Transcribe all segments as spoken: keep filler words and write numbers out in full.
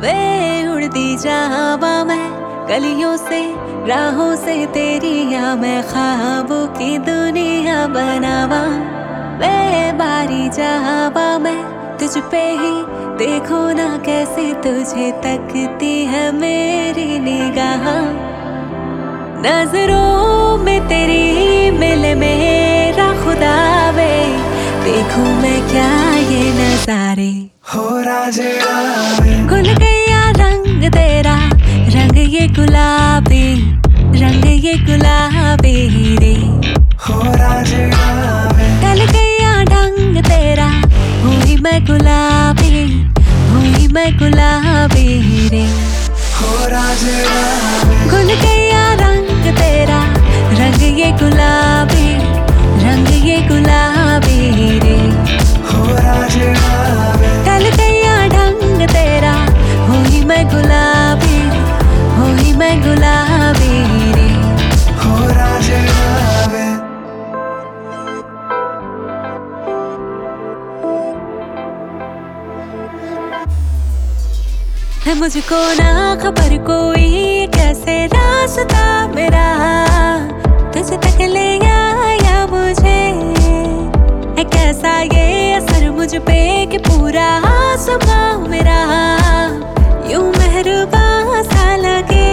वे उड़ती जावा मैं गलियों से राहों से तेरी, या मैं ख्वाबों की दुनिया बनावा। वे बारी जावा मैं तुझ पे ही, देखो ना कैसे तुझे तकती है मेरी निगाह। नजरों में तेरी मिले मेरा खुदा वे, देखूं मैं क्या ये नजारे। हो राजेगा खुल गया रंग तेरा, रंग ये गुलाबी, रंग ये गुलाबी रे। हो राजेगा ढल गया ढंग तेरा, हुई मैं गुलाबी, हुई मैं गुलाबी रे। हो राजेगा खुल गया रंग तेरा, रंग ये गुलाबी, रंग ये गुलाबी रे। हो राजेगा ढल गया ढंग तेरा, हुई मैं गुलाबी, हुई मैं गुलाबी रे। हो राजेगा है मुझको ना खबर कोई कैसे रास्ता मेरा तुझ तक ले आया मुझे। है कैसा ये असर मुझ पे कि पूरा आसमां मेरा यूं मेहरबान सा लगे।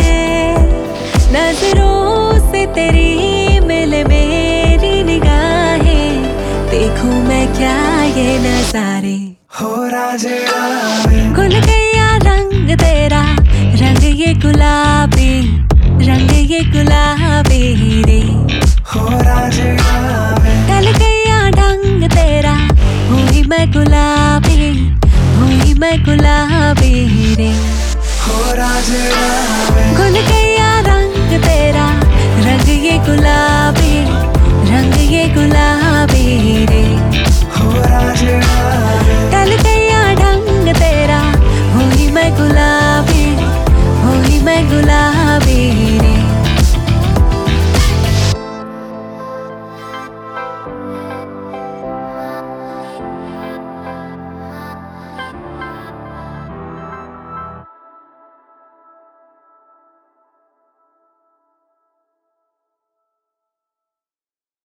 नजरों से तेरी मिले मेरी निगाहें, देखूं मैं क्या ये नजारे। हो राजेगा खुल गया रंग तेरा, रंग ये गुलाबी, रंग ये गुलाबी रे।